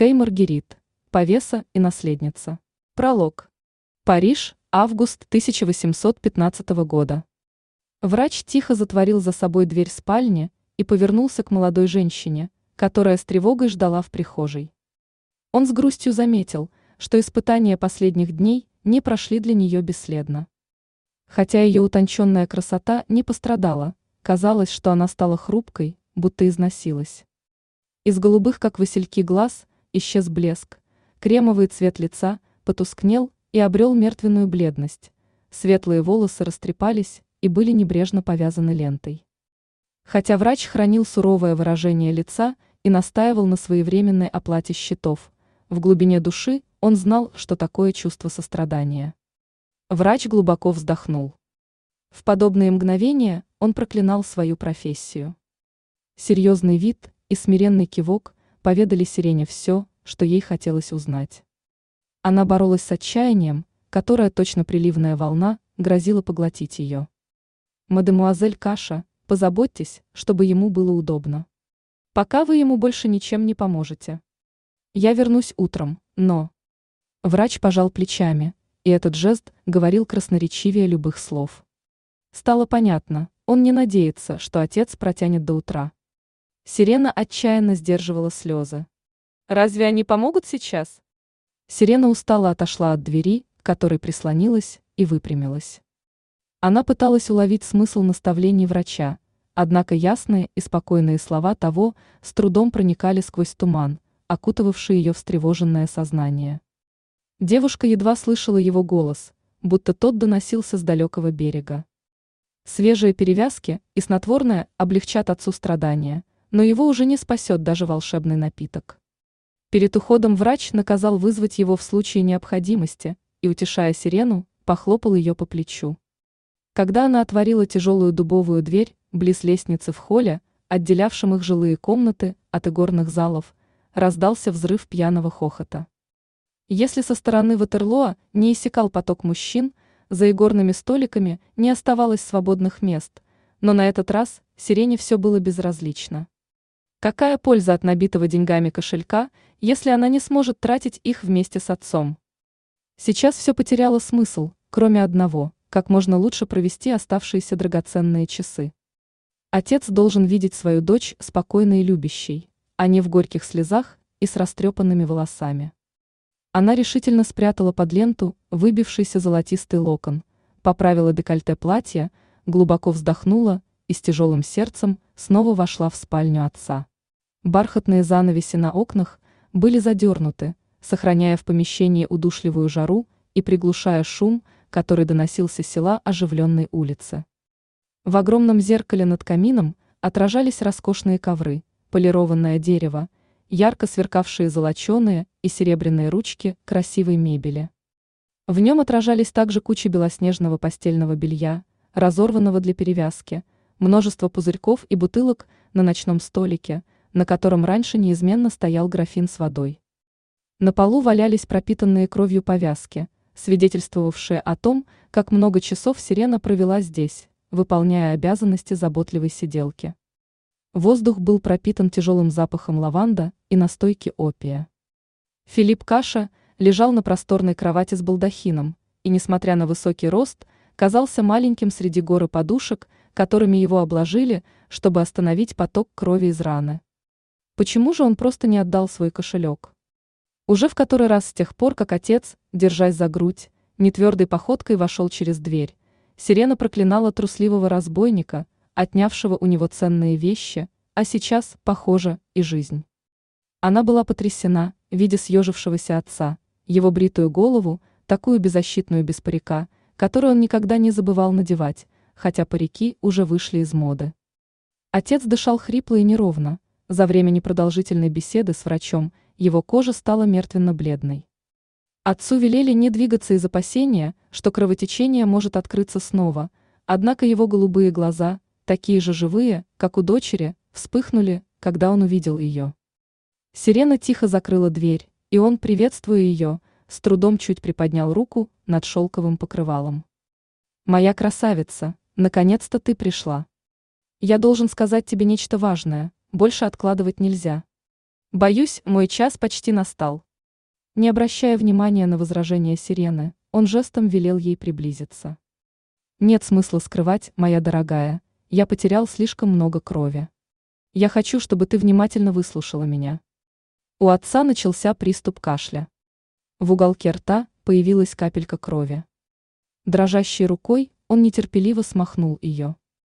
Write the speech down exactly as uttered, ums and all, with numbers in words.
Кей Маргерит, повеса и наследница. Пролог. Париж, август тысяча восемьсот пятнадцатого года. Врач тихо затворил за собой дверь спальни и повернулся к молодой женщине, которая с тревогой ждала в прихожей. Он с грустью заметил, что испытания последних дней не прошли для нее бесследно. Хотя ее утонченная красота не пострадала, казалось, что она стала хрупкой, будто износилась. Из голубых, как васильки, глаз исчез блеск, кремовый цвет лица потускнел и обрел мертвенную бледность, светлые волосы растрепались и были небрежно повязаны лентой. Хотя врач хранил суровое выражение лица и настаивал на своевременной оплате счетов, в глубине души он знал, что такое чувство сострадания. Врач глубоко вздохнул. В подобные мгновения он проклинал свою профессию. Серьезный вид и смиренный кивок поведали Сирене все, что ей хотелось узнать. Она боролась с отчаянием, которое, точно приливная волна, грозила поглотить ее. «Мадемуазель Каша, позаботьтесь, чтобы ему было удобно. Пока вы ему больше ничем не поможете. Я вернусь утром, но...» Врач пожал плечами, и этот жест говорил красноречивее любых слов. Стало понятно, он не надеется, что отец протянет до утра. Сирена отчаянно сдерживала слезы. «Разве они помогут сейчас?» Сирена устало отошла от двери, к которой прислонилась, и выпрямилась. Она пыталась уловить смысл наставлений врача, однако ясные и спокойные слова того с трудом проникали сквозь туман, окутывавший ее встревоженное сознание. Девушка едва слышала его голос, будто тот доносился с далекого берега. Свежие перевязки и снотворное облегчат отцу страдания, но его уже не спасет даже волшебный напиток. Перед уходом врач наказал вызвать его в случае необходимости и, утешая Сирену, похлопал ее по плечу. Когда она отворила тяжелую дубовую дверь близ лестницы в холле, отделявшем их жилые комнаты от игорных залов, раздался взрыв пьяного хохота. Если со стороны Ватерлоо не иссякал поток мужчин, за игорными столиками не оставалось свободных мест, но на этот раз Сирене все было безразлично. Какая польза от набитого деньгами кошелька, если она не сможет тратить их вместе с отцом? Сейчас все потеряло смысл, кроме одного – как можно лучше провести оставшиеся драгоценные часы. Отец должен видеть свою дочь спокойной и любящей, а не в горьких слезах и с растрепанными волосами. Она решительно спрятала под ленту выбившийся золотистый локон, поправила декольте платья, глубоко вздохнула и с тяжелым сердцем снова вошла в спальню отца. Бархатные занавеси на окнах были задернуты, сохраняя в помещении удушливую жару и приглушая шум, который доносился с села оживленной улицы. В огромном зеркале над камином отражались роскошные ковры, полированное дерево, ярко сверкавшие золоченые и серебряные ручки красивой мебели. В нем отражались также куча белоснежного постельного белья, разорванного для перевязки, множество пузырьков и бутылок на ночном столике, на котором раньше неизменно стоял графин с водой. На полу валялись пропитанные кровью повязки, свидетельствовавшие о том, как много часов Сирена провела здесь, выполняя обязанности заботливой сиделки. Воздух был пропитан тяжелым запахом лаванда и настойки опия. Филипп Каша лежал на просторной кровати с балдахином и, несмотря на высокий рост, казался маленьким среди горы подушек, которыми его обложили, чтобы остановить поток крови из раны. Почему же он просто не отдал свой кошелек? Уже в который раз с тех пор, как отец, держась за грудь, нетвердой походкой вошел через дверь, Сирена проклинала трусливого разбойника, отнявшего у него ценные вещи, а сейчас, похоже, и жизнь. Она была потрясена, видя съежившегося отца, его бритую голову, такую беззащитную без парика, которую он никогда не забывал надевать, хотя парики уже вышли из моды. Отец дышал хрипло и неровно. За время непродолжительной беседы с врачом его кожа стала мертвенно-бледной. Отцу велели не двигаться из опасения, что кровотечение может открыться снова, однако его голубые глаза, такие же живые, как у дочери, вспыхнули, когда он увидел ее. Сирена тихо закрыла дверь, и он, приветствуя ее, с трудом чуть приподнял руку над шелковым покрывалом. «Моя красавица, наконец-то ты пришла. Я должен сказать тебе нечто важное, больше откладывать нельзя». Боюсь, мой час почти настал. Не обращая внимания на возражение сирены, он жестом велел ей приблизиться. Нет смысла скрывать, моя дорогая, я потерял слишком много крови. Я хочу, чтобы ты внимательно выслушала меня. У отца начался приступ кашля. В уголке рта появилась капелька крови. Дрожащей рукой он нетерпеливо смахнул ее.